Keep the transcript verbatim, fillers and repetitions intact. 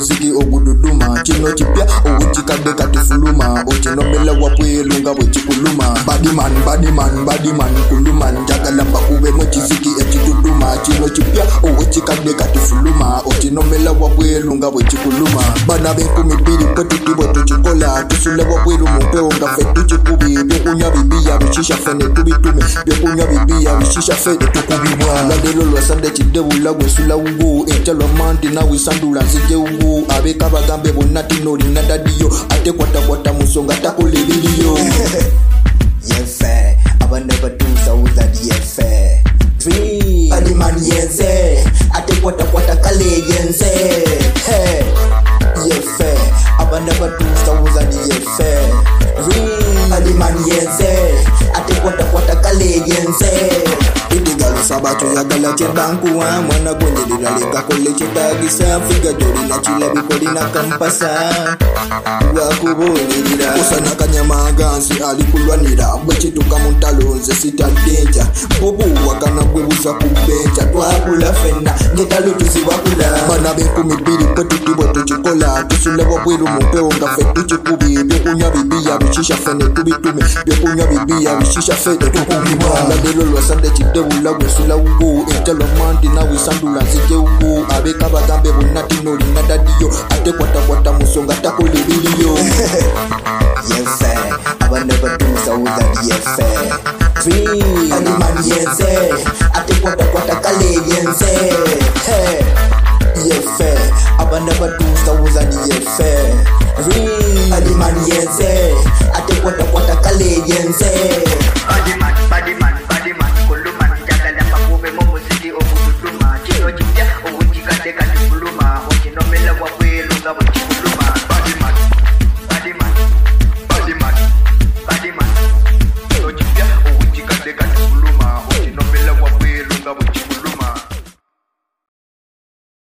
muziki ogududuma chino chipya owuchikade katifuluma ochinomela wapwelunga wechikuluma badiman badiman badiman kuluman njagala bakube mochiziki echitutuma chino chipya owuchikade katifuluma ochinomela wapwelunga wechikuluma bana benkumi biri petutibo tuchikola tusule wapwelu mupeo ngafe tuchikubi byokunya bibiya bishisha fene tubitume byokunya bibiya bishisha fene tukubimwa landelo lwasande chidebula gwesula ungu echalo mandi na wisandula nzije ungu abeka bagambe bonati noli nadadiyo ate kwata kwata musonga takole video yefe abane batusa uzadi yefe dream badiman yense ate kwata kwata kale yense hey yefe abane batusa uzadi yefe dream badiman yense ate kwata kwata kale yense idigalo sabato yagala chebanku wa mwana gonjelira leka kole chetagisa figa jori na chila bikoli na kampasa wakubulira usana kanyama gansi alikulwanira bwechituka muntalonze sitadenja bobu wakana gwebuza kubenja twakula fenda ngetalo tuziwakula bana benkumi biri petutibo tuchikola tusule wabwiru mupeo ngafe tuchikubi byokunya bibiya bishisha fene tubitume byokunya bibiya bishisha fene tukubimwa landelo lwasande chidebula gwesula ungu echalo mandi na wisandula nzije ungu abeka bagambe bonati noli nadadiyo ate kwata kwata musonga takole video yefe abane batusa uzadi yefe dream badiman yense ate kwata kwata kale yense hey yefe abane batusa uzadi yefe dream badiman yense ate kwata kwata kale yense